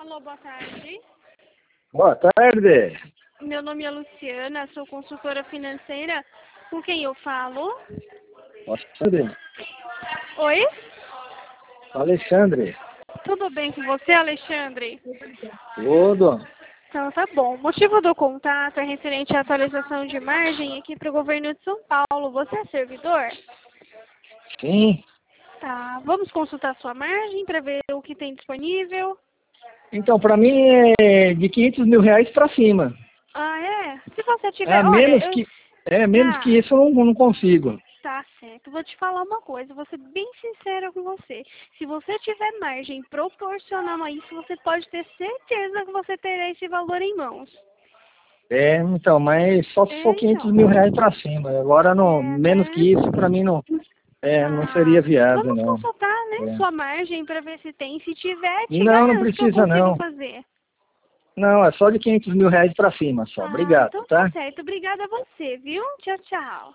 Alô, boa tarde. Boa tarde. Meu nome é Luciana, sou consultora financeira. Com quem eu falo? Alexandre. Oi? Alexandre. Tudo bem com você, Alexandre? Tudo. Então tá bom. O motivo do contato é referente à atualização de margem aqui para o governo de São Paulo. Você é servidor? Sim. Tá. Vamos consultar sua margem para ver o que tem disponível. Então, para mim é de R$ 500.000 para cima. Ah, é? Se você É tiver... menos Olha, eu... que, menos Tá. que isso eu não consigo. Tá certo. Vou te falar uma coisa, vou ser bem sincera com você. Se você tiver margem proporcional a isso, você pode ter certeza que você terá esse valor em mãos. Então, mas só se for Então. R$ 500.000 para cima. Agora, não, É, menos né? que isso, para mim não Ah, seria viável, vamos não. consultar, né, É. sua margem para ver se tem. Se tiver, te Não garanto que eu precisa, consigo não. fazer. Não, é só de R$ 500.000 para cima só. Ah, Obrigado, então tá tá? certo. Obrigada a você, viu? Tchau, tchau.